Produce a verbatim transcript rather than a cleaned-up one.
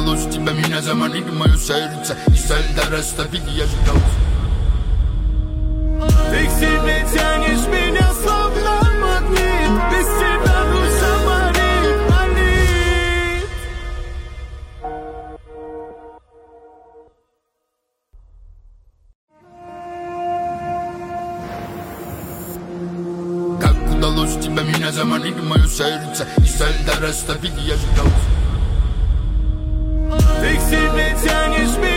удалось тебя меня заманить в мое сердце, и со льда растопить я ждал. Ты к себе тянешь меня, словно магнит. Без тебя душа болит, болит. Как удалось тебя меня заманить в мое сердце, и со льда растопить я ждал. Ты к себе тянешь меня.